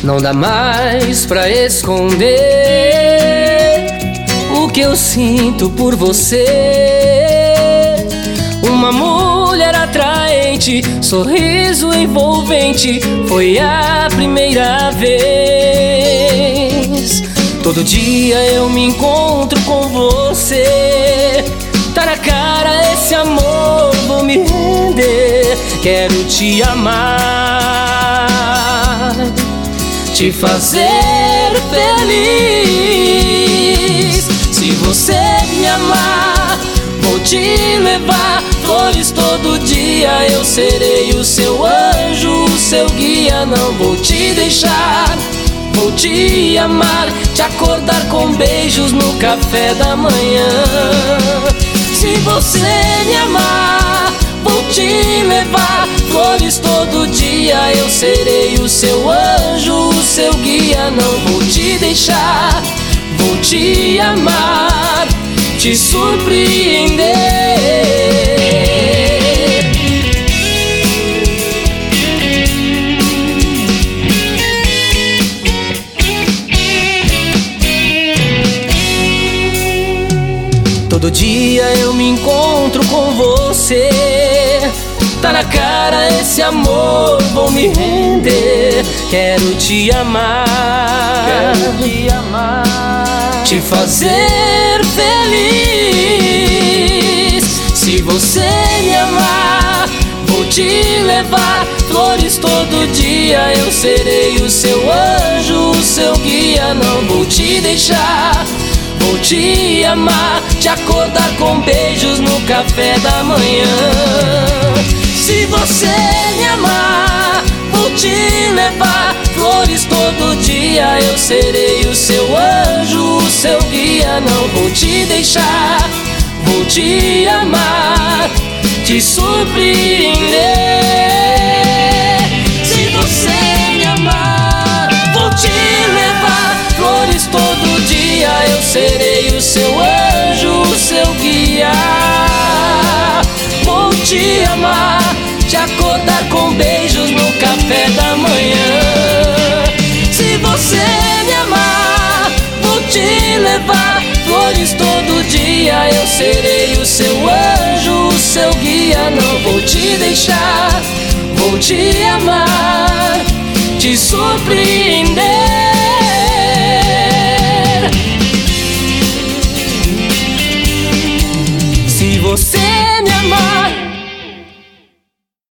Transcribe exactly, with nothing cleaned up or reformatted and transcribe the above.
Não dá mais pra esconder o que eu sinto por você. Uma mulher atraente, sorriso envolvente, foi a primeira vez. Todo dia eu me encontro com você. Tá na cara esse amor, vou me render. Quero te amar, te fazer feliz. Se você me amar, vou te levar flores todo dia. Eu serei o seu anjo, o seu guia. Não vou te deixar, vou te amar, te acordar com beijos no café da manhã. Se você me amar, vou te levar flores todo dia. Eu serei o seu anjo, o seu guia. Não vou te deixar, vou te amar, te surpreender. Todo dia eu me encontro com você. Tá na cara esse amor, vou me render. Quero te amar, quero te amar, te fazer feliz. Se você me amar, vou te levar flores todo dia. Eu serei o seu anjo, o seu guia. Não vou te deixar, vou te amar, te acordar com beijos no café da manhã. Se você me amar, vou te levar flores todo dia. Eu serei o seu anjo, o seu guia. Não vou te deixar, vou te amar, te surpreender. Se você me amar, vou te levar flores todo dia. Eu serei o seu anjo, o seu guia. Vou te amar, te acordar com beijos no café da manhã. Se você me amar, vou te levar flores todo dia. Eu serei o seu anjo, o seu guia. Não vou te deixar, vou te amar, te surpreender. Se você me amar,